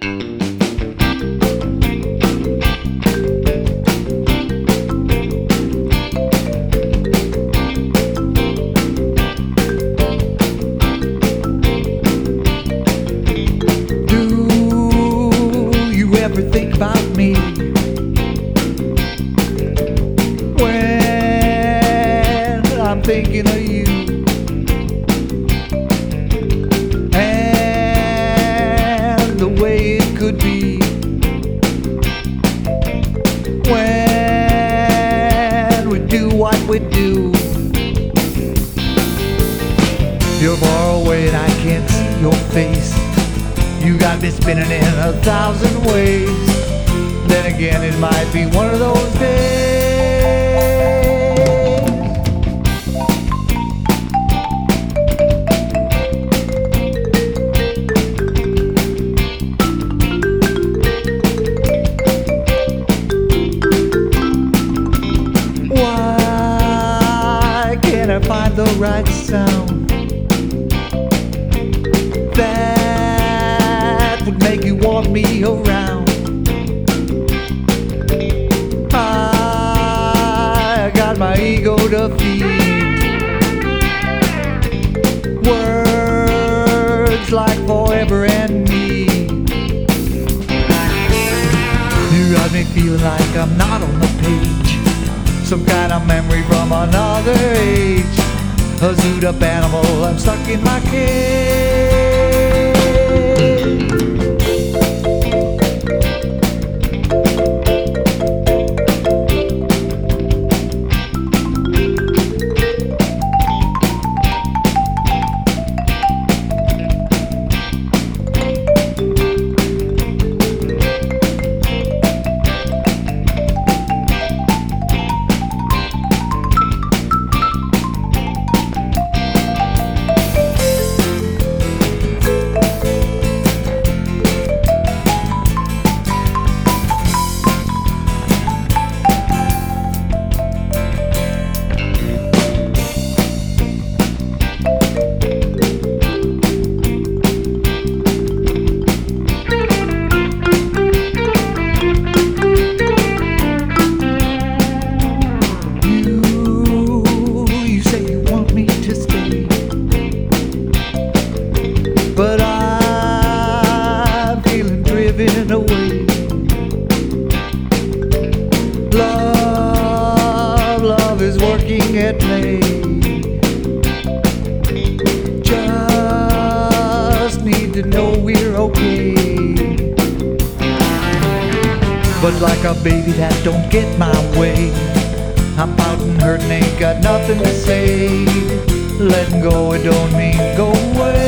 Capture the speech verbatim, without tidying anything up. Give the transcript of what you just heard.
Ever think about me when I'm thinking of you, and the way it could be when we do what we do? You're far away and I can't see your face. You got me spinning in a thousand ways. Then again, it might be one of those days. Why can't I find the right sound would make you want me around? I got my ego to feed. Words like forever and me. You got me feeling like I'm not on the page, some kind of memory from another age. A zooed up animal, I'm stuck in my cage. But I'm feeling driven away. Love, love is working at play. Just need to know we're okay. But like a baby that don't get my way, I'm pouting, hurting, ain't got nothing to say. Letting go, it don't mean go away.